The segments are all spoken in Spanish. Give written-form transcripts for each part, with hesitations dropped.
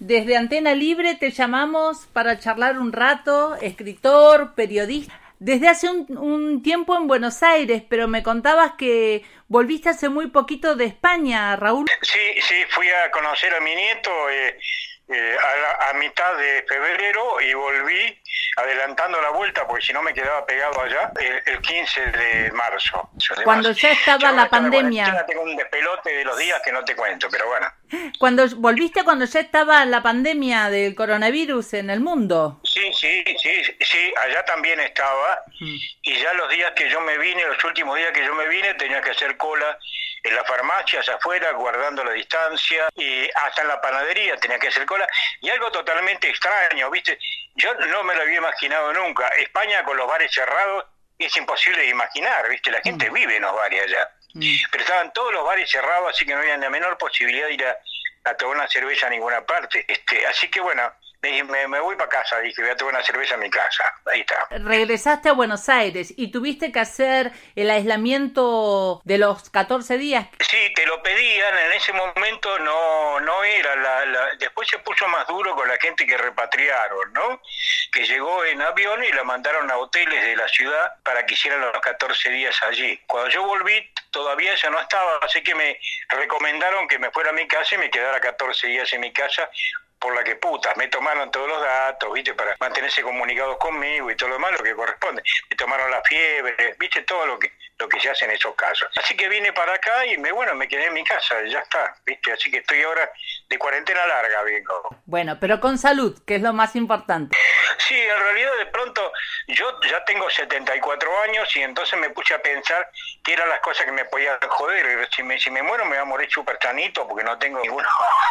Desde Antena Libre te llamamos para charlar un rato, escritor, periodista. Desde hace un tiempo en Buenos Aires, pero me contabas que volviste hace muy poquito de España, Raúl. Sí, fui a conocer a mi nieto a mitad de febrero y volví adelantando la vuelta porque si no me quedaba pegado allá el 15 de marzo. Cuando ya estaba la pandemia. Tengo un despelote de los días que no te cuento, pero bueno. Cuando volviste cuando ya estaba la pandemia del coronavirus en el mundo. Sí, allá también estaba. Y ya los días que yo me vine, los últimos días que yo me vine, tenía que hacer cola en las farmacias afuera, guardando la distancia, y hasta en la panadería tenía que hacer cola. Y algo totalmente extraño, ¿viste? Yo no me lo había imaginado nunca. España con los bares cerrados es imposible de imaginar, ¿viste? La gente vive en los bares allá. Pero estaban todos los bares cerrados, así que no había ni la menor posibilidad de ir a tomar una cerveza a ninguna parte. Así que bueno, me voy para casa, dije, voy a tomar una cerveza en mi casa. Ahí está. Regresaste a Buenos Aires y tuviste que hacer el aislamiento de los 14 días. Sí, te lo pedían, en ese momento no era después se puso más duro con la gente que repatriaron, ¿no? Que llegó en avión y la mandaron a hoteles de la ciudad para que hicieran los 14 días allí. Cuando yo volví, todavía ella no estaba, así que me recomendaron que me fuera a mi casa y me quedara 14 días en mi casa, por la que putas, me tomaron todos los datos, ¿viste? Para mantenerse comunicados conmigo y todo lo demás, lo que corresponde. Me tomaron la fiebre, ¿viste? Todo lo que se hace en esos casos. Así que vine para acá y me quedé en mi casa, ya está, ¿viste? Así que estoy ahora de cuarentena larga, viejo. Bueno, pero con salud, que es lo más importante. Sí, en realidad de pronto yo ya tengo 74 años y entonces me puse a pensar que eran las cosas que me podían joder. Si me muero me voy a morir súper sanito porque no tengo ninguna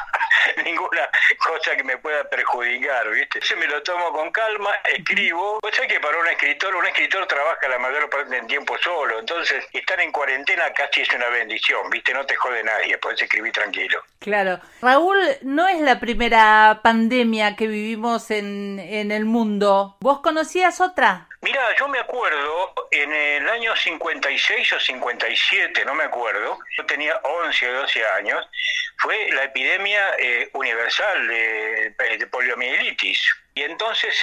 cosa que me pueda perjudicar, ¿viste? Entonces me lo tomo con calma, escribo. Pues hay que para un escritor trabaja la mayor parte del tiempo solo, entonces estar en cuarentena casi es una bendición, ¿viste? No te jode nadie, podés escribir tranquilo. Claro. Raúl, no es la primera pandemia que vivimos en el mundo. ¿Vos conocías otra? Mirá, yo me acuerdo, en el año 56 o 57, no me acuerdo, yo tenía 11 o 12 años, fue la epidemia universal de poliomielitis. Y entonces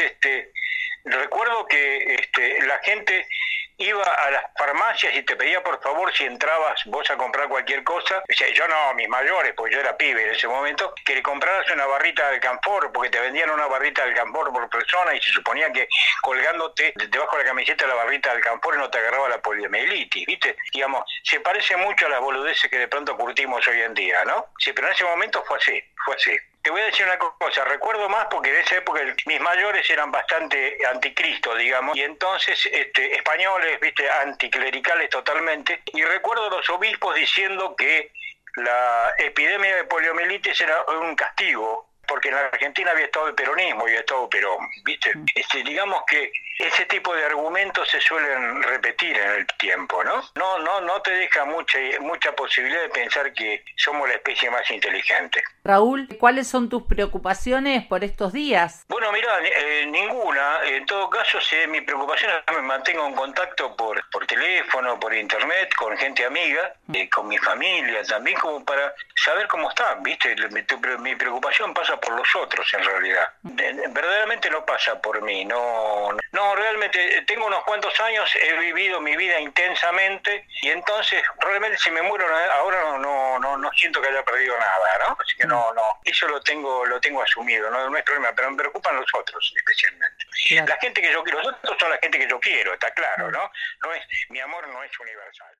recuerdo que la gente iba a las farmacias y te pedía por favor si entrabas vos a comprar cualquier cosa. O sea, yo no, mis mayores, porque yo era pibe en ese momento, que le compraras una barrita de Alcanfor, porque te vendían una barrita de Alcanfor por persona y se suponía que colgándote debajo de la camiseta la barrita de Alcanfor no te agarraba la poliomielitis, ¿viste? Digamos, se parece mucho a las boludeces que de pronto curtimos hoy en día, ¿no? Sí, pero en ese momento fue así. Te voy a decir una cosa, recuerdo más porque en esa época mis mayores eran bastante anticristo, digamos, y entonces españoles, viste, anticlericales totalmente, y recuerdo los obispos diciendo que la epidemia de poliomielitis era un castigo, porque en la Argentina había estado el peronismo y había estado Perón, ¿viste? Digamos que ese tipo de argumentos se suelen repetir en el tiempo, ¿no? No te deja mucha posibilidad de pensar que somos la especie más inteligente. Raúl, ¿cuáles son tus preocupaciones por estos días? Bueno, mira, ninguna. En todo caso, mi preocupación es que me mantengo en contacto por teléfono, por internet, con gente amiga, con mi familia también, como para saber cómo están, ¿viste? Mi preocupación pasa por los otros, en realidad. Verdaderamente no pasa por mí, no, realmente tengo unos cuantos años, he vivido mi vida intensamente y entonces realmente si me muero ahora no siento que haya perdido nada, ¿no? Así que no, eso lo tengo asumido, no es problema, pero me preocupan los otros especialmente. Claro. La gente que yo quiero, los otros son la gente que yo quiero, está claro, ¿no? Mi amor no es universal.